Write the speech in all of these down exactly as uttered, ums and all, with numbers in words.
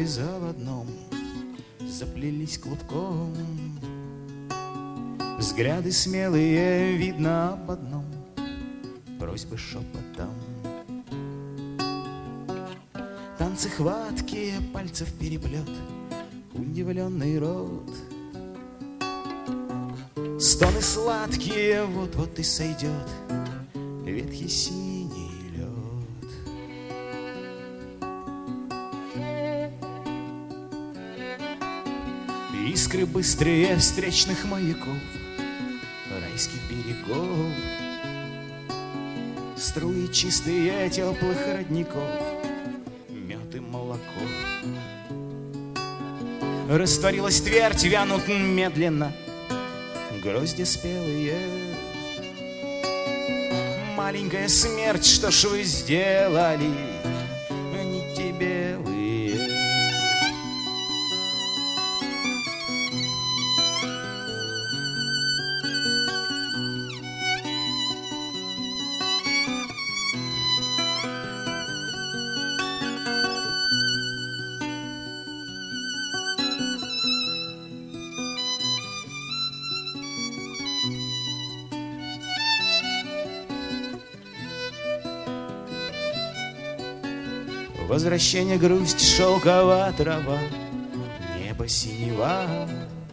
заводном заплелись клубком. Взгляды смелые, видно об одном, просьбы шепотом. Танцы хваткие, пальцев переплет, удивленный рот. Стоны сладкие, вот-вот и сойдет ветхий синий лед. Искры быстрые встречных маяков, райских берегов, струи чистые теплых родников, мед и молоко. Растворилась твердь, вянут медленно грозди спелые. Маленькая смерть, что ж вы сделали, нити белые? Возвращение, грусть, шелковая трава, небо синева,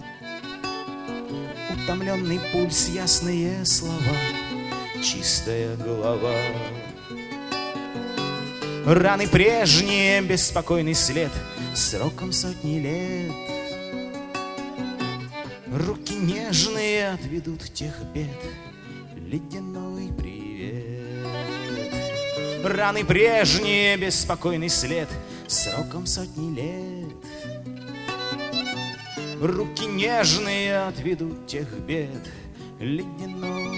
утомленный пульс, ясные слова, чистая голова. Раны прежние, беспокойный след, сроком сотни лет. Руки нежные отведут тех бед, ледяной привет. Раны прежние, беспокойный след, сроком сотни лет. Руки нежные отведут тех бед, ледяной